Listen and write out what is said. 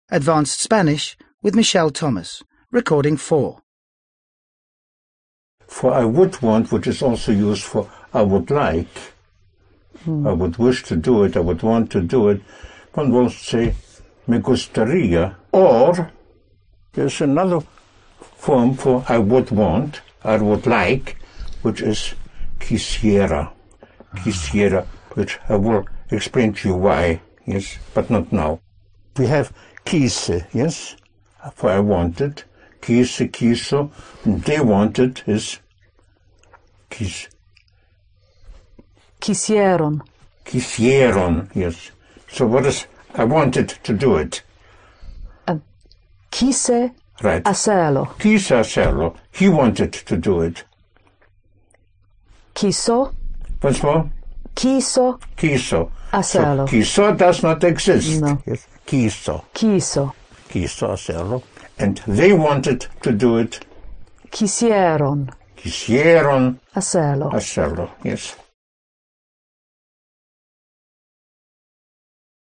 Advanced Spanish with Michelle Thomas. Recording 4. For I would want, which is also used for I would like, I would wish to do it, I would want to do it, one will say me gustaría, or there's another form for I would want, I would like, which is quisiera. Quisiera, which I will explain to you why, yes, but not now. We have quise, yes, for I wanted. Quise, quiso, they wanted is quis. Quisieron. Quisieron, yes. So what is, I wanted to do it. Quise Right. hacerlo. Quise hacerlo. He wanted to do it. Quiso. Once more. Quiso Quiso. hacerlo. So, quiso does not exist. No. Yes. Quiso. Quiso. Quiso hacerlo. And they wanted to do it. Quisieron Quisieron hacerlo. hacerlo. Yes.